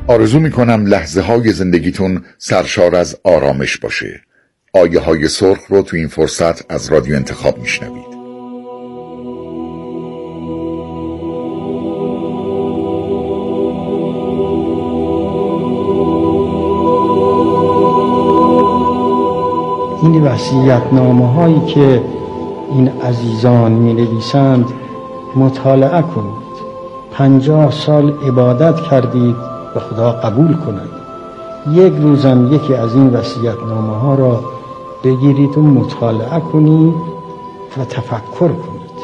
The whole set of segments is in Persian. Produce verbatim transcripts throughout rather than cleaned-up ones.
آرزو میکنم لحظه های زندگیتون سرشار از آرامش باشه. آیه های سرخ رو تو این فرصت از رادیو انتخاب میشنوید. این وصیت‌نامه هایی که این عزیزان می نویسند مطالعه کنید. پنجاه سال عبادت کردید و خدا قبول کند. یک روزم یکی از این وصیت‌نامه ها را بگیرید و مطالعه کنید و تفکر کنید.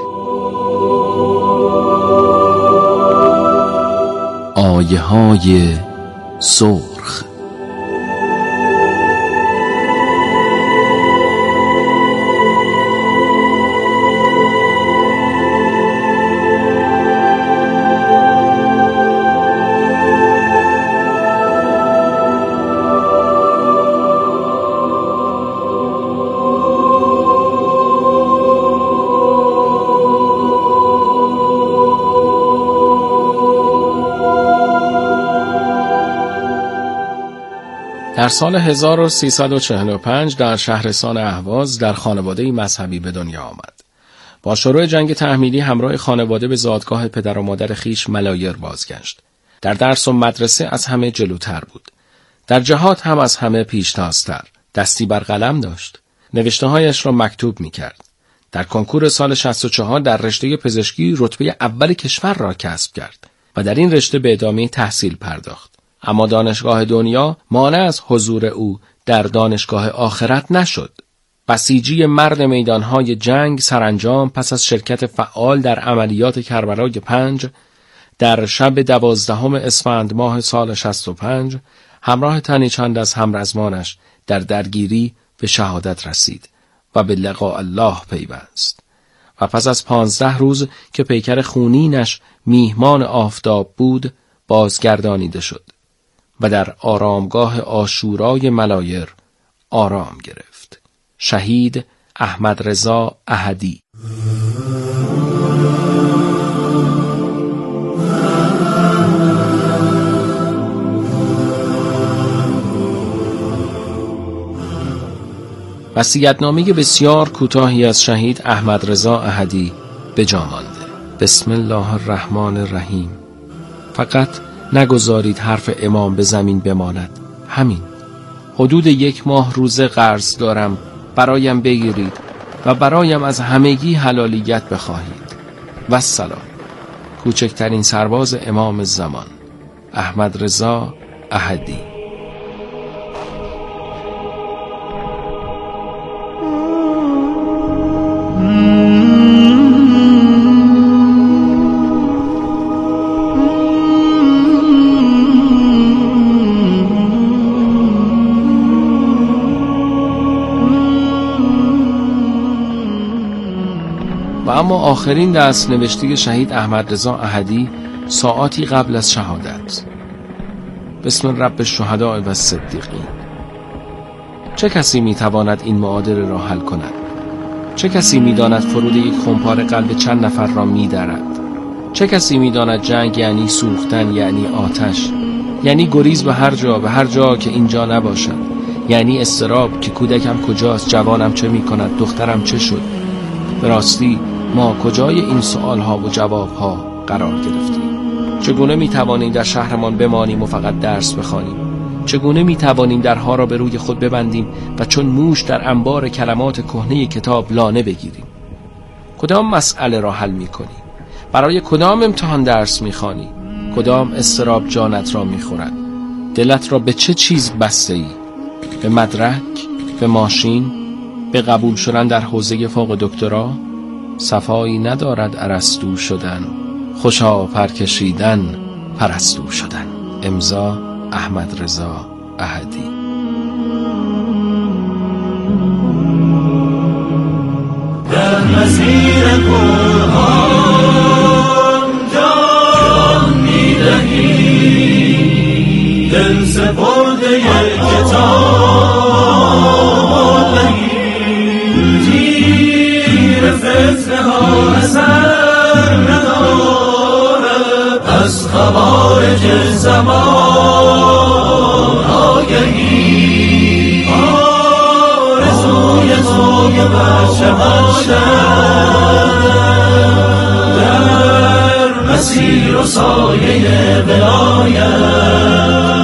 آیه های سرخ. در سال هزار و سیصد و چهل و پنج در شهرستان اهواز در خانواده مذهبی به دنیا آمد. با شروع جنگ تحمیلی همراه خانواده به زادگاه پدر و مادر خیش ملایر بازگشت. در درس و مدرسه از همه جلوتر بود. در جهاد هم از همه پیشتازتر. دستی بر قلم داشت. نوشته‌هایش را مکتوب می‌کرد. در کنکور سال شصت و چهار در رشته پزشکی رتبه اول کشور را کسب کرد و در این رشته به ادامه تحصیل پرداخت. اما دانشگاه دنیا مانع از حضور او در دانشگاه آخرت نشد. بسیجی مرد میدانهای جنگ سرانجام پس از شرکت فعال در عملیات کربلای پنج در شب دوازدهم اسفند ماه سال شصت و پنج همراه تنی چند از همرزمانش در درگیری به شهادت رسید و به لقاء الله پیوست و پس از پانزده روز که پیکر خونینش میهمان آفتاب بود بازگردانیده شد و در آرامگاه عاشورای ملایر آرام گرفت. شهید احمد رضا احدی. وصیت‌نامه بسیار کوتاهی از شهید احمد رضا احدی به جا مانده. بسم الله الرحمن الرحیم. فقط نگذارید حرف امام به زمین بماند. همین. حدود یک ماه روزه قرض دارم، برایم بگیرید و برایم از همگی حلالیت بخواهید. و السلام. کوچکترین سرباز امام زمان احمد رضا احدی. و اما آخرین دست نوشته شهید احمد رضا احدی ساعاتی قبل از شهادت. بسم رب الشهداء و الصدیقین. چه کسی میتواند این معادله را حل کند؟ چه کسی میداند فرود یک خمپاره قلب چند نفر را میدرد؟ چه کسی میداند جنگ یعنی سوختن، یعنی آتش، یعنی گریز به هر جا، به هر جا که اینجا نباشد، یعنی استراب که کودکم کجاست، جوانم چه میکند، دخترم چه شد؟ به راستی ما کجای این سوالها و جوابها قرار گرفتیم؟ چگونه میتوانیم در شهرمان بمانیم و فقط درس بخوانیم؟ چگونه میتوانیم درها را به روی خود ببندیم و چون موش در انبار کلمات کهنه کتاب لانه بگیریم؟ کدام مسئله را حل میکنی؟ برای کدام امتحان درس میخوانی؟ کدام استراب جانت را میخورد؟ دلت را به چه چیز بسته ای؟ به مدرک؟ به ماشین؟ به قبول شدن در حوزه فوق دکترا؟ صفایی ندارد ارسطو شدن، خوشا پرکشیدن پرستو شدن. امضا احمد رضا احدی. در مسیر قرآن جان می‌دهی، دل سپرده کتاب تیر فتنه ها اثر ندارد، از خوارج زمان آگهی، آرزوی زوی و شهادت در مسیر و سایه ولایت.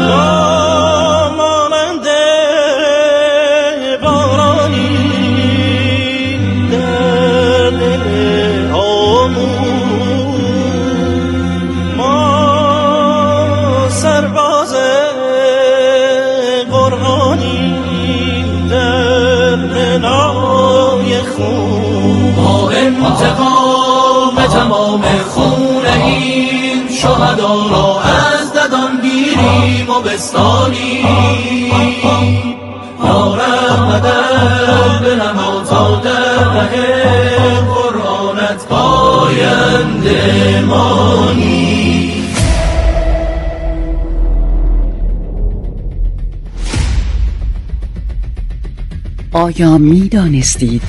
انتقام تمام خون این شهدا را از ددان گیریم و بستانیم. یا رحمتت بنما تا در ره قرآنت پاینده مانی. آیا می دانستید؟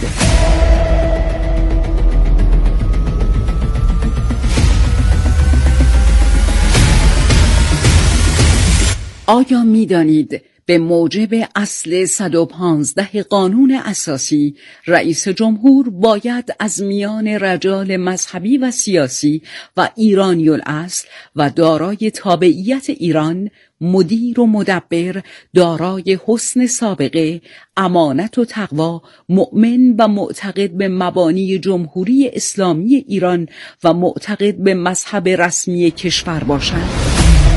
آیا می دانید به موجب اصل صد و پانزده قانون اساسی رئیس جمهور باید از میان رجال مذهبی و سیاسی و ایرانی الاصل و دارای تابعیت ایران، مدیر و مدبر، دارای حسن سابقه، امانت و تقوا، مؤمن و معتقد به مبانی جمهوری اسلامی ایران و معتقد به مذهب رسمی کشور باشد؟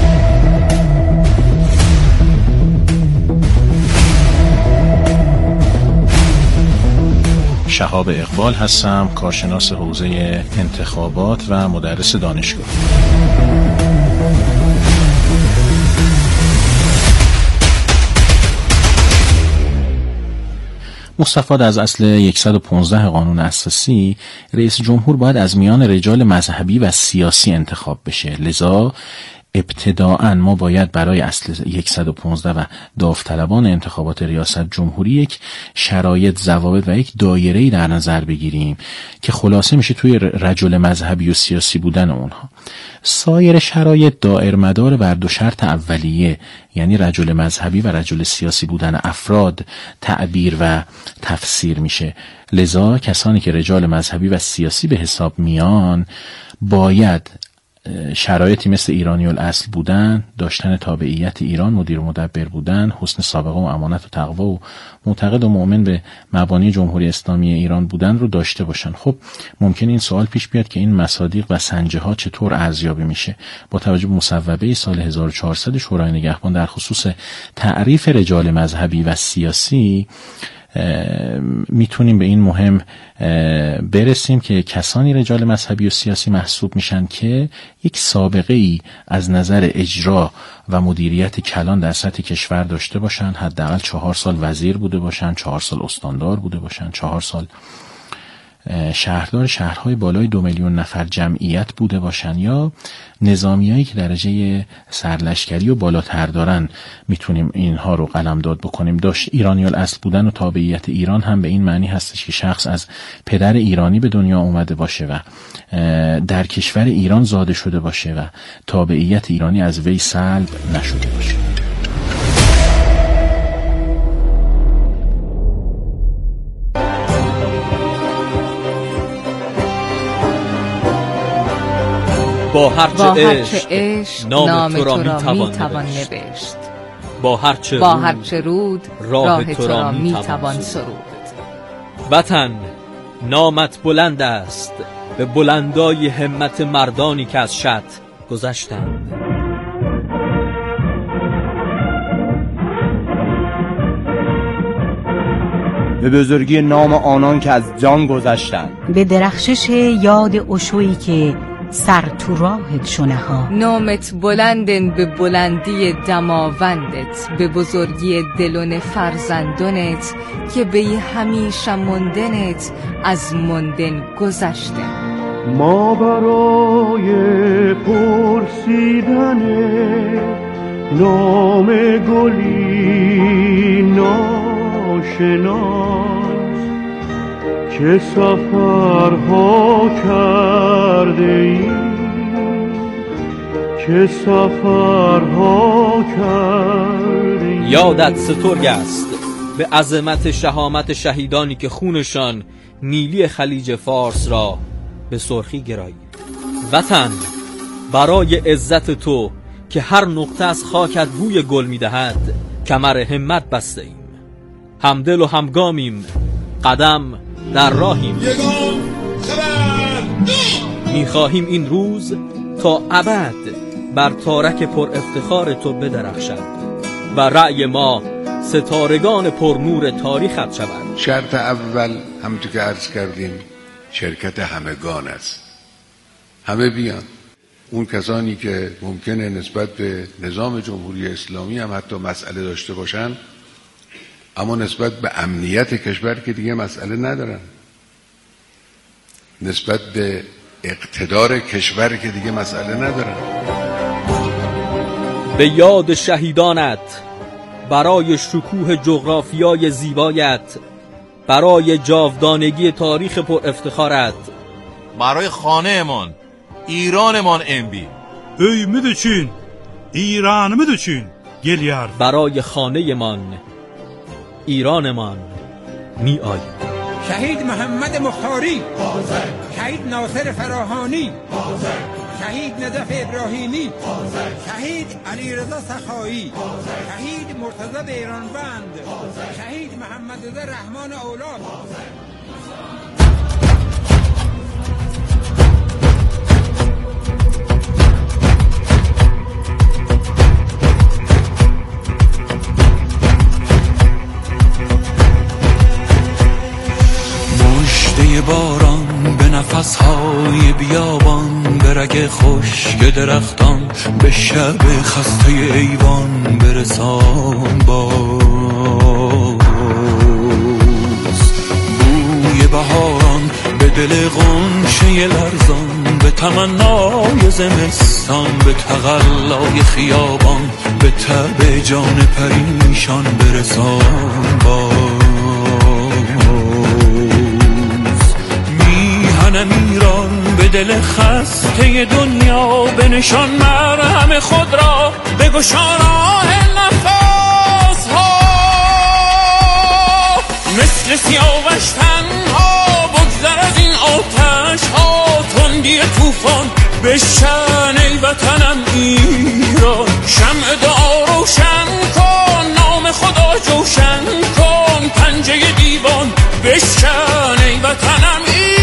شهاب اقبال هستم، کارشناس حوزه انتخابات و مدرس دانشگاه. مستفاد از اصل صد و پانزده قانون اساسی، رئیس جمهور باید از میان رجال مذهبی و سیاسی انتخاب بشه. لذا ابتداعاً ما باید برای اصل صد و پانزده و داوطلبان انتخابات ریاست جمهوری یک شرایط، ضوابط و یک دایره‌ای در نظر بگیریم که خلاصه میشه توی رجل مذهبی و سیاسی بودن اونها. سایر شرایط دائر مدار بر دو شرط اولیه، یعنی رجل مذهبی و رجل سیاسی بودن افراد تعبیر و تفسیر میشه. لذا کسانی که رجال مذهبی و سیاسی به حساب میان باید شرایطی مثل ایرانی الاصل بودن، داشتن تابعیت ایران، مدیر و مدبر بودن، حسن سابقه و امانت و تقوا و معتقد و مؤمن به مبانی جمهوری اسلامی ایران بودن رو داشته باشن. خب ممکن این سوال پیش بیاد که این مصادیق و سنجه ها چطور ارزیابی میشه؟ با توجه به مصوبه سال هزار و چهارصد شورای نگهبان در خصوص تعریف رجال مذهبی و سیاسی میتونیم به این مهم برسیم که کسانی رجال مذهبی و سیاسی محسوب میشن که یک سابقه ای از نظر اجرا و مدیریت کلان در سطح کشور داشته باشن، حداقل چهار سال وزیر بوده باشن، چهار سال استاندار بوده باشن، چهار سال شهردار شهرهای بالای دو میلیون نفر جمعیت بوده باشن، یا نظامیایی که درجه سرلشکری و بالاتر دارن میتونیم اینها رو قلمداد بکنیم. داشت ایرانی الاصل بودن و تابعیت ایران هم به این معنی هستش که شخص از پدر ایرانی به دنیا اومده باشه و در کشور ایران زاده شده باشه و تابعیت ایرانی از وی سلب نشده باشه. با هرچه عشق, عشق نام, نام تو را می توان میتوان نوشت. نوشت، با هرچه با رود, هرچه رود راه تو را میتوان سرود. وطن نامت بلند است به بلندای همت مردانی که از شط گذشتند. به بزرگی نام آنان که از جان گذشتند، به درخشش یاد اشویی که سر تو راهت شونه ها. نامت بلندن به بلندی دماوندت، به بزرگی دلون فرزندونت که به همیشه مندنت از مندن گذشته. ما برای پرسیدن نام گلی ناشناس که سفرها کرده ایم، که سفرها کردیم. یادت سترگ است به عظمت شهامت شهیدانی که خونشان نیلی خلیج فارس را به سرخی گرایید. وطن، برای عزت تو که هر نقطه از خاکت بوی گل می‌دهد کمر همت بسته ایم. همدل و همگامیم، قدم در راهیم. می‌خواهیم این روز تا ابد بر تارک پر افتخار تو بدرخشد و رأی ما ستارگان پرنور تاریخت شود. شرط اول همونطور که عرض کردیم شرکت همگان است. همه بیان. اون کسانی که ممکنه نسبت به نظام جمهوری اسلامی هم حتی مسئله داشته باشن، اما نسبت به امنیت کشور که دیگه مسئله ندارن، نسبت به اقتدار کشور که دیگه مسئله ندارن. به یاد شهیدانت، برای شکوه جغرافیای زیبایت، برای جاودانگی تاریخ پر افتخارت، برای خانه‌مان ایرانمان امبی ای میدچین ایران میدچین گلیار، برای خانه‌مان ایرانمان می آید. شهید محمد مختاری، شهید ناصر فراهانی، شهید نجف ابراهیمی، شهید علیرضا سخایی، شهید مرتضی بیرانوند، شهید محمد رضا رحمان اولاد. مژده باران به نفسهای بیابان، به رگ خشک درختان، به شب خسته ایوان برسان باز. بوی بهاران به دل غنچه لرزان، به تمنای زمستان، به تقلای خیابان، به تب جان پریشان برسان باز. ایران به دل خسته دنیا، به نشان مرهم خود را بگشا راه نفس ها. مثل سیاوش تنها بگذر از این آتش ها، تندی طوفان بشکن ای وطنم ایران. شمع دعا روشن کن، نام خدا جوشن کن، پنجه دیوان بشکن ای وطنم ایران.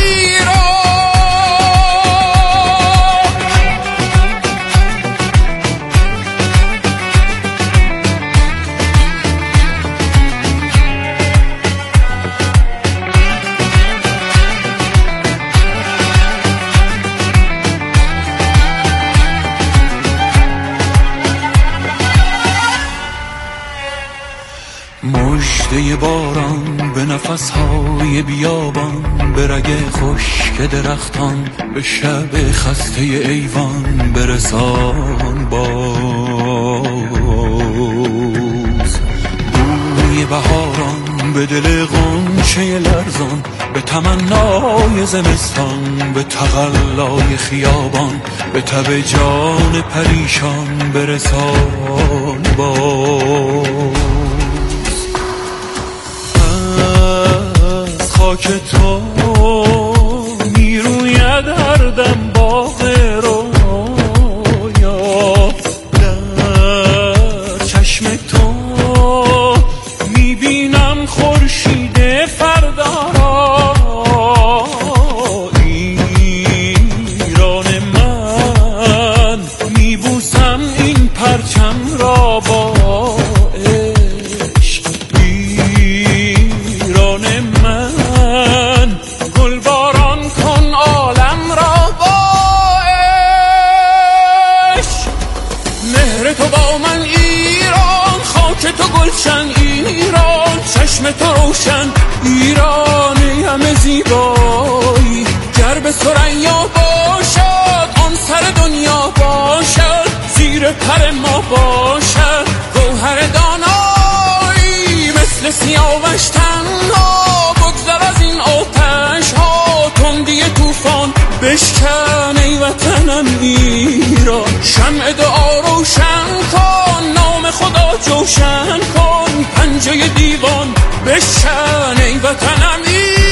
مژده باران به نفسهای بیابان، به رگ خشک درختان، به شب خسته ایوان برسان باز. بوی بهاران به دل غنچه لرزان، به تمنای زمستان، به تقلای خیابان، به تب جان پریشان برسان باز. خاک تو میروید هر دم باغ رویا، در چشم تو میبینم خورشید فردا را. ایران من میبوسم این پرچم را با عشق. ایران من تو گلشن ایران، چشم تو روشن ایرانی همه زیبایی. گر به ثریا باشد آن سر دنیا باشد، زیر پر ما باشد گوهر دانایی. مثل سیاوش تنها بگذر از این آتش ها، تندی طوفان بشکن ای وطنم ایران. شمع دعا روشن کن، نام خدا جوشن کن، پنجه دیوان بشکن ای وطنم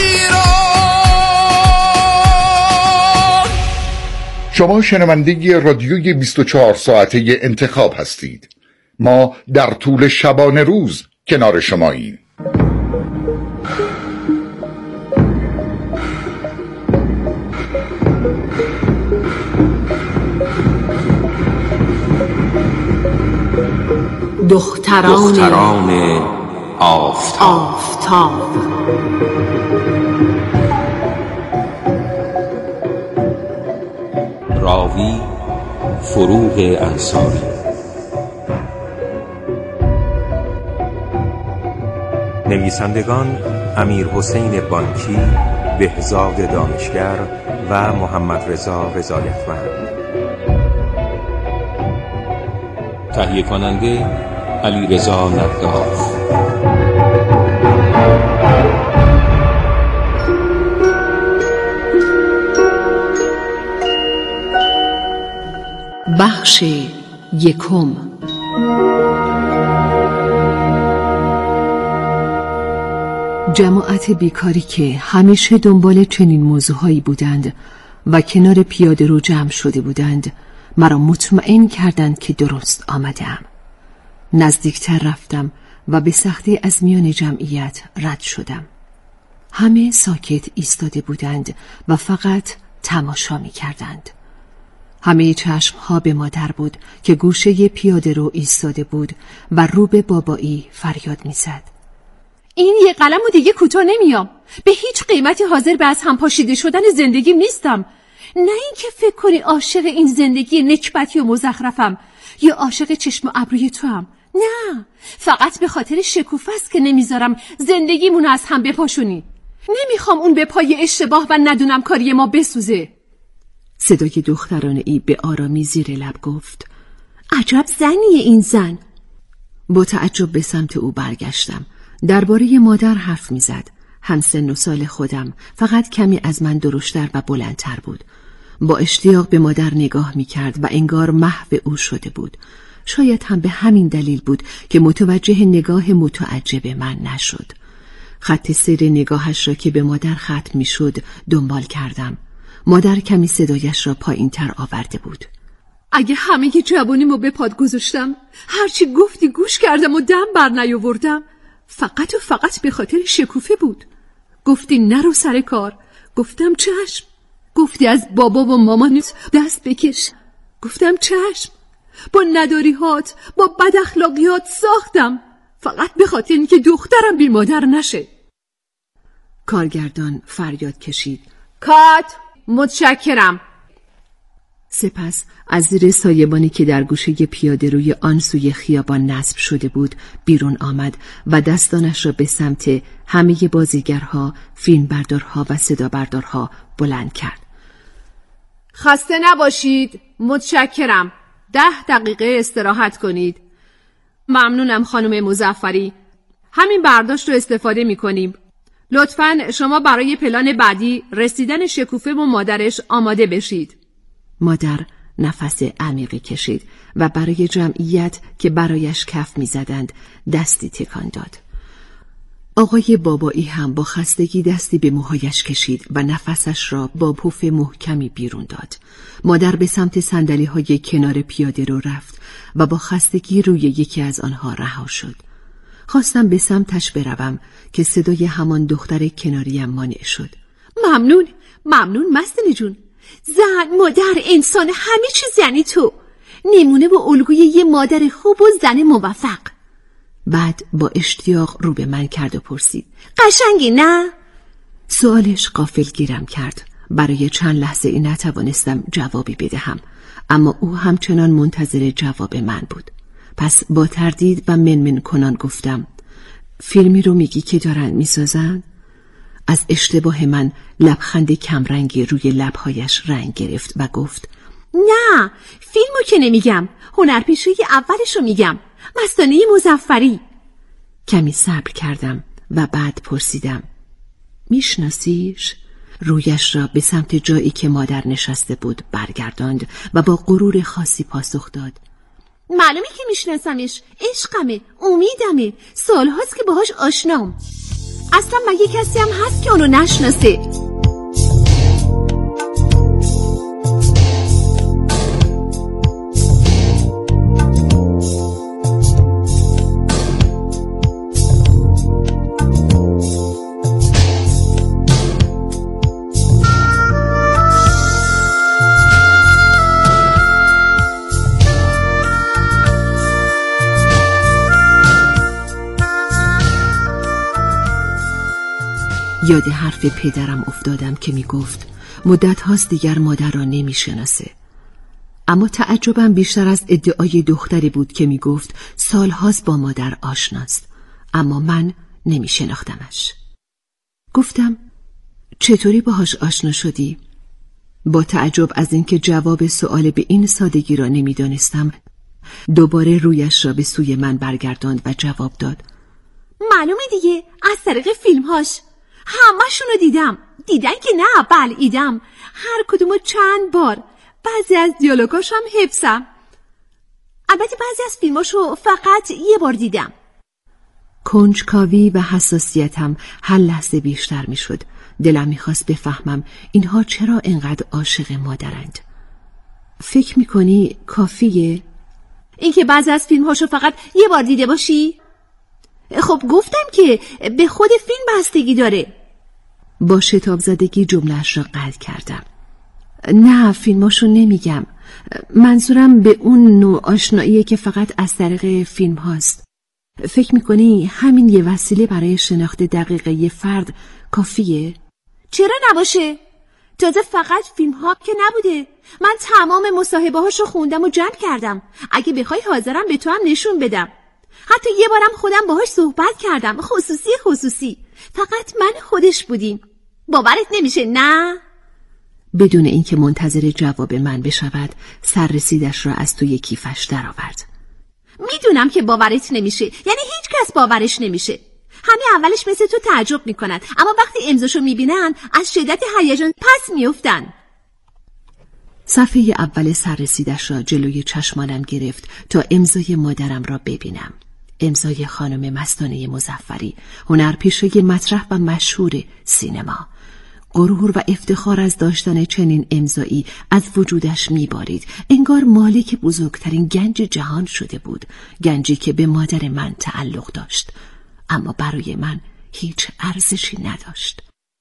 ایران. شما شنونده رادیوی بیست و چهار ساعته انتخاب هستید. ما در طول شبانه روز کنار شماییم. دختران, دختران آفتاب, آفتاب. راوی فروغ انصاری. نویسندگان امیر حسین بانکی، بهزاد دانشگر و محمد رضا رضایتمند. تهیه کننده علی رضا نداف. بخش یکم. جماعت بیکاری که همیشه دنبال چنین موضوعهایی بودند و کنار پیاده رو جمع شده بودند مرا مطمئن کردند که درست آمدم. نزدیکتر رفتم و به سختی از میان جمعیت رد شدم. همه ساکت ایستاده بودند و فقط تماشا می کردند. همه چشمها به مادر بود که گوشه پیاده رو ایستاده بود و رو به بابایی فریاد می زد. این یه قلم و دیگه کوتاه نمیام. به هیچ قیمتی حاضر به از هم پاشیده شدن زندگیم نیستم. نه اینکه فکر کنی عاشق این زندگی نکبتی و مزخرفم یا عاشق چشم و ابروی تو هم. نه، فقط به خاطر شکوفه است که نمیذارم زندگیمون از هم بپاشونی. نمیخوام اون به پای اشتباه و ندونم کاری ما بسوزه. صدای دخترانه ای به آرامی زیر لب گفت: عجب زنیه این زن. با تعجب به سمت او برگشتم. درباره مادر حرف میزد. همسن و سال خودم، فقط کمی از من درشتر و بلندتر بود. با اشتیاق به مادر نگاه میکرد و انگار محو او شده بود. شاید هم به همین دلیل بود که متوجه نگاه متعجب من نشد. خط سیر نگاهش را که به مادر ختم میشد دنبال کردم. مادر کمی صدایش را پایین تر آورده بود. اگه همه جوانیمو به پاد گذاشتم، هرچی گفتی گوش کردم و دم بر نیاوردم، فقط و فقط به خاطر شکوفه بود. گفتی نرو سر کار، گفتم چشم. گفتی از بابا و مامانت دست بکش، گفتم چشم. با نداریهات، با بد اخلاقیات ساختم، فقط به خاطر اینکه دخترم بی مادر نشه. کارگردان فریاد کشید: کات، متشکرم. سپس از زیر سایبانی که در گوشه پیاده روی آن سوی خیابان نصب شده بود بیرون آمد و دستانش را به سمت همه بازیگرها، فیلمبردارها و صدابردارها بلند کرد. خسته نباشید، متشکرم. ده دقیقه استراحت کنید. ممنونم خانم مظفری. همین برداشت رو استفاده می کنیم. لطفاً شما برای پلان بعدی رسیدن شکوفه و مادرش آماده بشید. مادر نفس عمیقی کشید و برای جمعیت که برایش کف می زدند دستی تکان داد. آقای بابایی هم با خستگی دستی به موهایش کشید و نفسش را با پف محکمی بیرون داد. مادر به سمت صندلی‌های کنار پیاده رو رفت و با خستگی روی یکی از آنها رها شد. خواستم به سمتش بروم که صدای همان دختر کناریم مانع شد. ممنون، ممنون مستنی جون. زن، مادر، انسان، همه چیز یعنی تو. نمونه و الگوی یه مادر خوب و زن موفق. بعد با اشتیاق رو به من کرد و پرسید: قشنگی نه؟ سوالش غافلگیرم کرد. برای چند لحظه ای نتوانستم جوابی بدهم، اما او همچنان منتظر جواب من بود. پس با تردید و منمن کنان گفتم: فیلمی رو میگی که دارن میسازن؟ از اشتباه من لبخند کمرنگی روی لبهایش رنگ گرفت و گفت: نه، فیلمو که نمیگم، هنرپیشه اولشو میگم، مستانه مظفری. کمی صبر کردم و بعد پرسیدم: میشناسیش؟ رویش را به سمت جایی که مادر نشسته بود برگرداند و با غرور خاصی پاسخ داد: معلومه که میشناسمش، عشقمه، امیدمه، سالهاست که باهاش آشنام. اصلا مگه کسی هم هست که اونو نشناسه؟ یاد حرف پدرم افتادم که می گفت مدت هاست دیگر مادر را نمی شناسه. اما تعجبم بیشتر از ادعای دختری بود که می گفت سال هاست با مادر آشناست، اما من نمی شناختمش. گفتم چطوری باهاش آشنا شدی؟ با تعجب از اینکه جواب سوال به این سادگی را نمی دانستم، دوباره رویش را به سوی من برگرداند و جواب داد: معلومه دیگه، از طریق فیلم هاش. همه شونو دیدم. دیدن که نه، بلعیدم. هر کدومو چند بار. بعضی از دیالوگاش هم حفظم. البته بعضی از فیلماشو فقط یه بار دیدم. کنجکاوی و حساسیتم هر لحظه بیشتر می شد. دلم می خواست بفهمم اینها چرا انقدر عاشق مادرند. فکر می کنی کافیه؟ اینکه بعضی از فیلمهاشو فقط یه بار دیده باشی؟ خب گفتم که به خود فیلم بستگی داره. با شتاب زدگی جمله‌اش را قطع کردم. نه، فیلماشو نمیگم. منظورم به اون نوع آشناییه که فقط از طریق فیلم هاست. فکر میکنی همین یه وسیله برای شناخت دقیق یه فرد کافیه؟ چرا نباشه؟ تازه فقط فیلم ها که نبوده. من تمام مصاحبه هاشو خوندم و جمع کردم. اگه بخوای حاضرم به تو هم نشون بدم. حتی یه بارم خودم باهاش صحبت کردم، خصوصی خصوصی. فقط من خودش بودیم. باورت نمیشه نه؟ بدون اینکه منتظر جواب من بشود سر رسیدش را از توی کیفش درآورد. میدونم که باورت نمیشه، یعنی هیچ کس باورش نمیشه. همه اولش مثل تو تعجب میکنن، اما وقتی امضاشو میبینن از شدت هیجان پس میافتن. صفحه اول سر رسیدش را جلوی چشمانم گرفت تا امضای مادرم را ببینم. امضای خانم مستانه مظفری، هنرپیشه مطرح و مشهور سینما. غرور و افتخار از داشتن چنین امضایی از وجودش میبارید. انگار مالک بزرگترین گنج جهان شده بود، گنجی که به مادر من تعلق داشت، اما برای من هیچ ارزشی نداشت.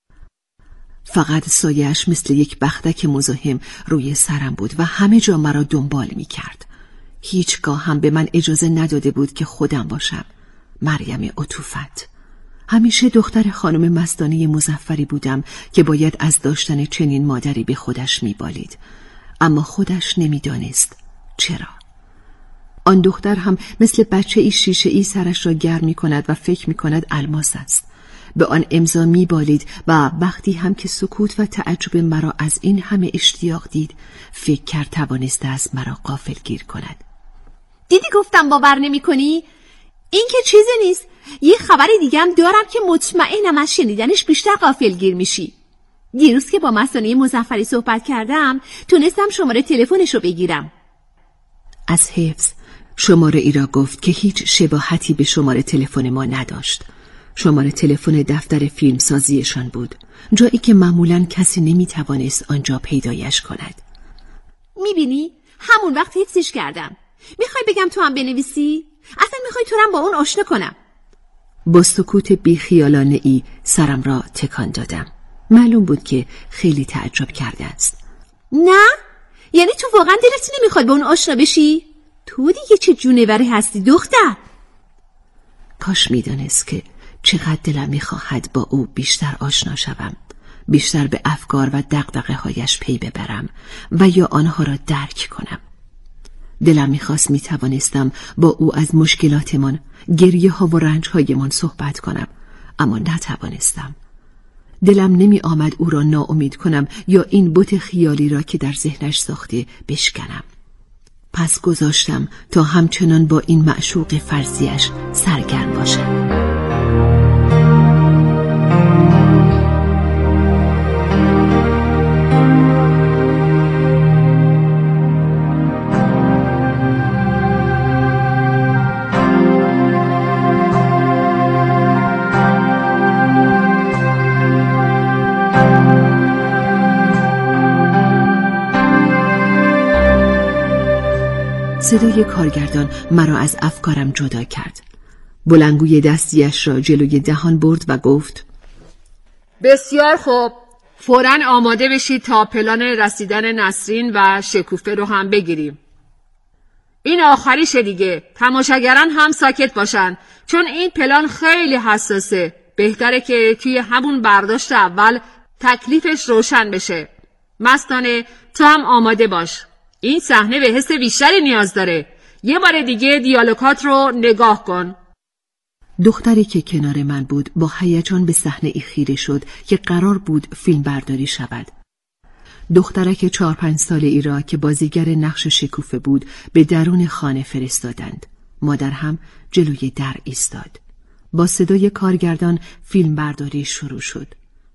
فقط سایه‌اش مثل یک بختک مزاحم روی سرم بود و همه جا مرا دنبال میکرد. هیچگاه هم به من اجازه نداده بود که خودم باشم. مریم عطوفت. همیشه دختر خانم مستانه مظفری بودم که باید از داشتن چنین مادری به خودش میبالید، اما خودش نمیدانست چرا. آن دختر هم مثل بچه ای شیشه ای سرش را گرم می کند و فکر می کند الماس است. به آن امضا می بالید و وقتی هم که سکوت و تعجب مرا از این همه اشتیاق دید، فکر کرد توانسته است مرا غافلگیر کند. دیدی گفتم باور نمی کنی؟ این که چیزی نیست. یه خبر دیگه هم دارم که مطمئنم از شنیدنش بیشتر غافلگیر میشی. دیروز که با مستانه مظفری صحبت کردم تونستم شماره تلفنش رو بگیرم. از حفظ شماره ای را گفت که هیچ شباهتی به شماره تلفن ما نداشت. شماره تلفن دفتر فیلمسازیشان بود، جایی که معمولاً کسی نمیتوانست آنجا پیدایش کند. میبینی؟ همون وقت حفظش کردم. میخوای بگم تو هم بنویسی؟ اصلا میخوای تو هم با اون آشنا کنم؟ با سکوت بیخیالانه ای سرم را تکان دادم. معلوم بود که خیلی تعجب کرده است. نه؟ یعنی تو واقعا دلت نمیخواد با اون آشنا بشی؟ تو دیگه چه جونوری هستی دختر؟ کاش میدانست که چقدر دلم میخواهد با او بیشتر آشنا شوم، بیشتر به افکار و دغدغه هایش پی ببرم و یا آنها را درک کنم. دلم میخواست میتوانستم با او از مشکلاتمان، گریه ها و رنج هایمان صحبت کنم، اما نتوانستم. دلم نمی آمد او را ناامید کنم یا این بت خیالی را که در ذهنش ساخته بشکنم. پس گذاشتم تا همچنان با این معشوق فرضیش سرگرم باشم. صدای کارگردان مرا از افکارم جدا کرد. بلنگوی دستیش را جلوی دهان برد و گفت: بسیار خوب، فوراً آماده بشید تا پلان رسیدن نسرین و شکوفه رو هم بگیریم. این آخریشه دیگه. تماشاگران هم ساکت باشن، چون این پلان خیلی حساسه. بهتره که توی همون برداشت اول تکلیفش روشن بشه. مستانه تو هم آماده باش. این صحنه به حس بیشتری نیاز داره. یه بار دیگه دیالوگات رو نگاه کن. دختری که کنار من بود با هیجان به صحنه ای خیره شد که قرار بود فیلم برداری شود. دخترک چهار پنج ساله ای را که بازیگر نقش شکوفه بود به درون خانه فرستادند. مادر هم جلوی در ایستاد. با صدای کارگردان فیلم برداری شروع شد.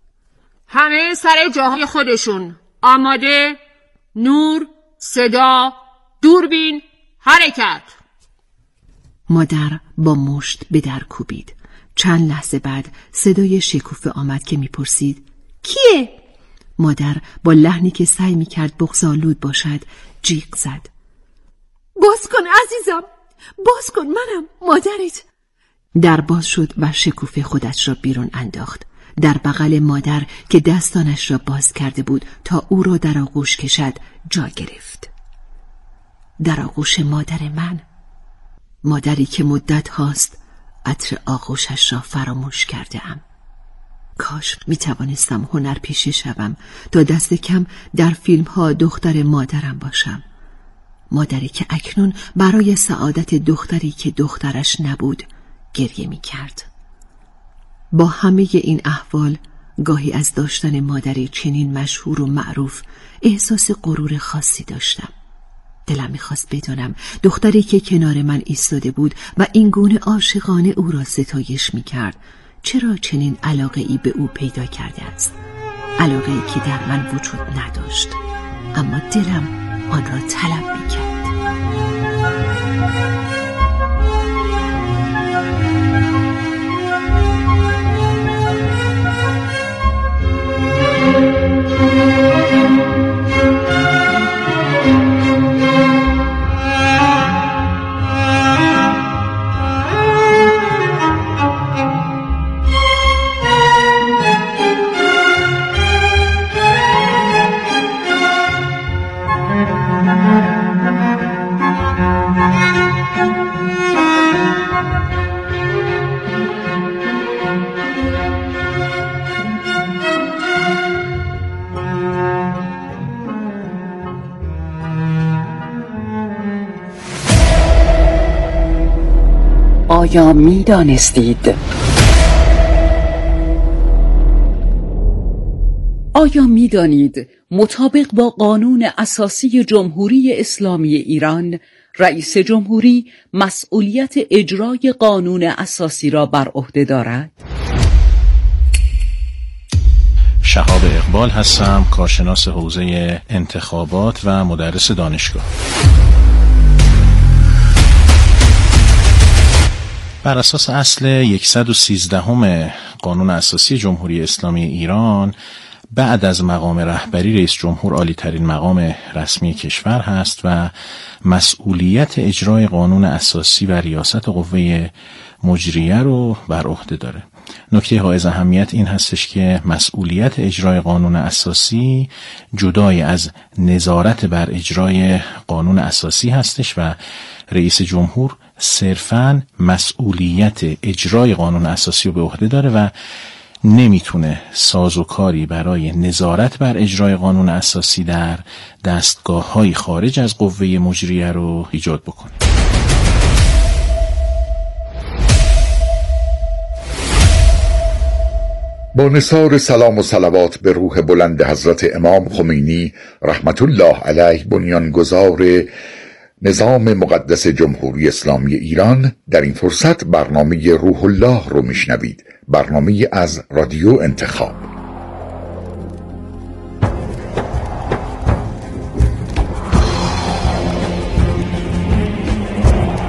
همه سر جاهای خودشون. آماده؟ نور، صدا، دوربین، حرکت. مادر با مشت به در کوبید. چند لحظه بعد صدای شکوفه آمد که میپرسید: کیه؟ مادر با لحنی که سعی میکرد بغض‌آلود باشد جیغ زد: باز کن عزیزم، باز کن، منم مادرت. در باز شد و شکوفه خودش را بیرون انداخت. در بغل مادر که دستانش را باز کرده بود تا او را در آغوش کشد جا گرفت. در آغوش مادر من، مادری که مدت هاست عطر آغوشش را فراموش کرده ام. کاش می توانستم هنرپیشه شوم تا دست کم در فیلم ها دختر مادرم باشم. مادری که اکنون برای سعادت دختری که دخترش نبود گریه می کرد. با همه این احوال گاهی از داشتن مادری چنین مشهور و معروف احساس غرور خاصی داشتم. دلم می‌خواست بدانم دختری که کنار من ایستاده بود و این گونه عاشقانه او را ستایش می‌کرد چرا چنین علاقه ای به او پیدا کرده است. علاقه ای که در من وجود نداشت، اما دلم آن را طلب می‌کرد. آیا می دانستید؟ آیا می دانید مطابق با قانون اساسی جمهوری اسلامی ایران رئیس جمهوری مسئولیت اجرای قانون اساسی را بر عهده دارد؟ شهاب اقبال هستم، کارشناس حوزه انتخابات و مدرس دانشگاه. بر اساس اصل صد و سیزده همه قانون اساسی جمهوری اسلامی ایران، بعد از مقام رهبری رئیس جمهور عالی ترین مقام رسمی کشور هست و مسئولیت اجرای قانون اساسی و ریاست قوه مجریه رو بر عهده داره. نکته حائز اهمیت این هستش که مسئولیت اجرای قانون اساسی جدای از نظارت بر اجرای قانون اساسی هستش و رئیس جمهور صرفاً مسئولیت اجرای قانون اساسی رو به عهده داره و نمیتونه سازوکاری برای نظارت بر اجرای قانون اساسی در دستگاه‌های خارج از قوه مجریه رو ایجاد بکنه. با نثار سلام و صلوات به روح بلند حضرت امام خمینی رحمت الله علیه، بنیانگذار نظام مقدس جمهوری اسلامی ایران، در این فرصت برنامه روح الله رو میشنوید، برنامه از رادیو انتخاب.